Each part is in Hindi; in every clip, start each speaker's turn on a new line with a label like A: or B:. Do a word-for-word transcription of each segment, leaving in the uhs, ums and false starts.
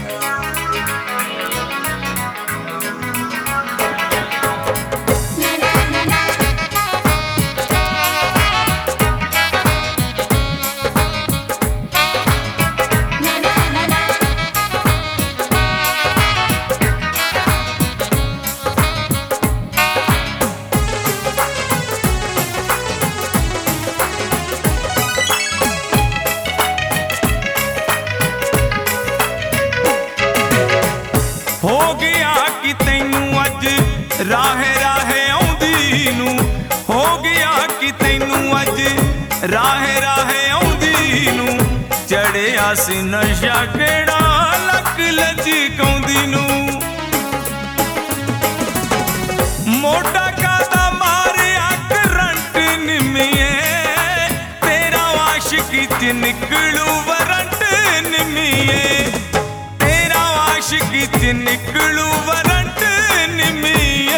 A: हो गया कि तैनू अज राहे राहे आउंदी नू, हो गया कि तैनू अज राहे राहे आउंदी नू, चढ़िया सी नशा केड़ा लक लचकाउंदी नू। मोटा कादा मारिया करंट निमिए, तेरा आशिकी च निकलू वरंट निमिए, आशिकी च निकलू वरंट निमिए।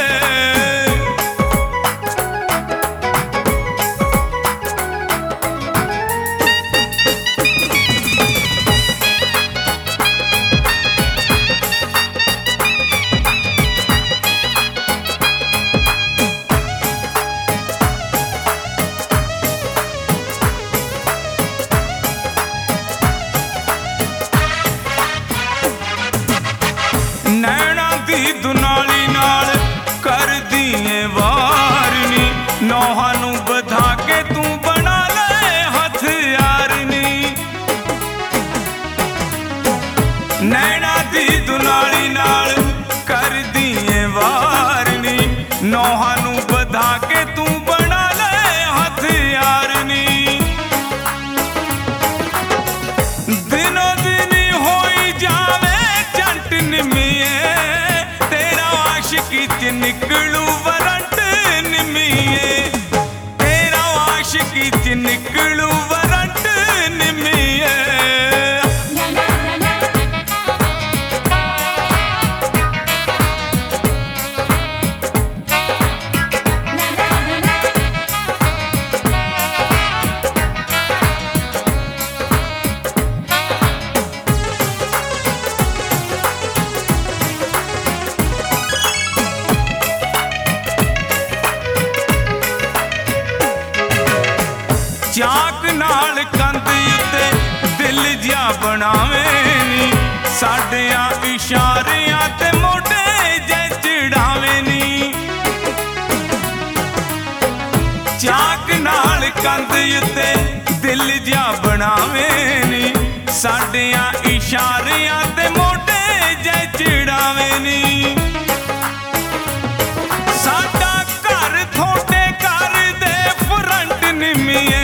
A: नैना दी दुनाली नाल कर दिए वारनी, नौहां नू बधा के तू बना ले हथियारनी। नैना दी दुनाली नाल कर दिए वारनी, नौहां नू बधा के तू बना ले हथियारनी। दिनों दिन होई जावे जंट निमिए, तेरा आशिकी च निकलू वरंट निमिए, तेरा आशिकी च निकलू वरंट निमिए। चाक नाल कंध उत्ते दिल जिया बनावे नी, साडिया इशारियां ते मोढे जे चढ़ावे नी। चाक नाल कंध उत्ते दिल जिया बनावे नी, साडिया इशारियां ते मोढे जे चढ़ावे नी। साडा घर थोड़े घर दे फ्रंट निमिए,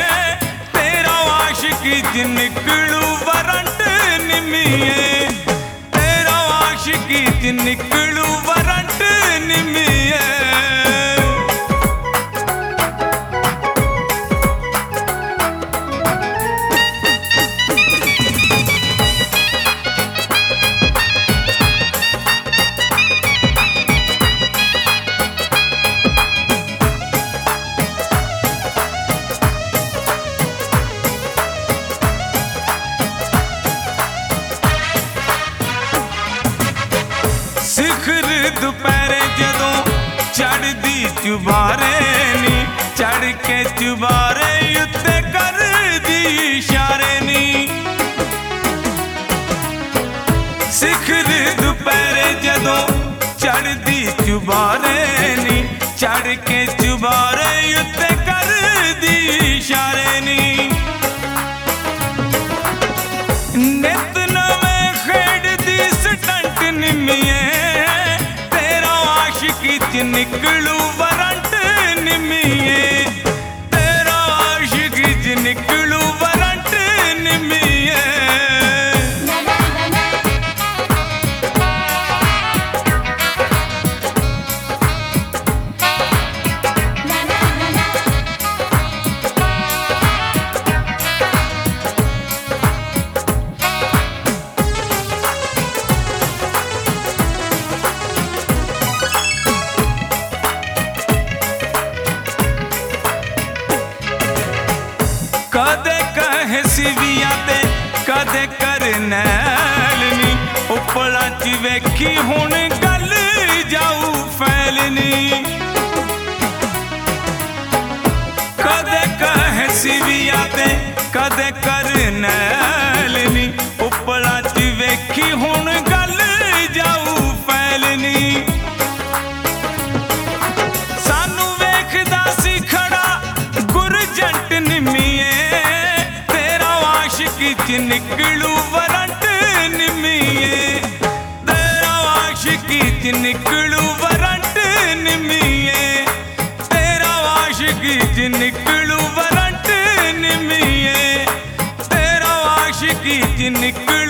A: आशिकी च निकलू वरंट निमिए, तेरा आशिकी च निकलू वरंट निमिए। सिखर दोपहरे जदों चढ़दी चुबारे नी, चढ़ के चुबारे उत्ते कर दी इशारे नी। सिखर दोपहरे जदों चढ़दी चुबारे नी, चढ़ के चुबारे उत्ते कर दी इशारे नी। नित नवें खेड़दी स्टंट निमिए, आशिकी च निकलू वरंट निमिए, तेरा आशिकी च निकलू वरंट निमिए। कदे कहे सिविया ते कदे करनैल नी, वेखी हुण गल जाऊ फैलनी। कदे कह सिविया ते कदे करनैल नी, उपला च वेखी हुण गल जाऊ फैलनी। सानू वेखदा सी खड़ा गुरजंट निम्मीए, तेरा आशिकी च निकलू वरंट निम्मीए, तेरा आशिकी च निकलू वरंट निम्मीए, तेरा आशिकी च निकलू वरंट निम्मीए, तेरा आशिकी च निकलू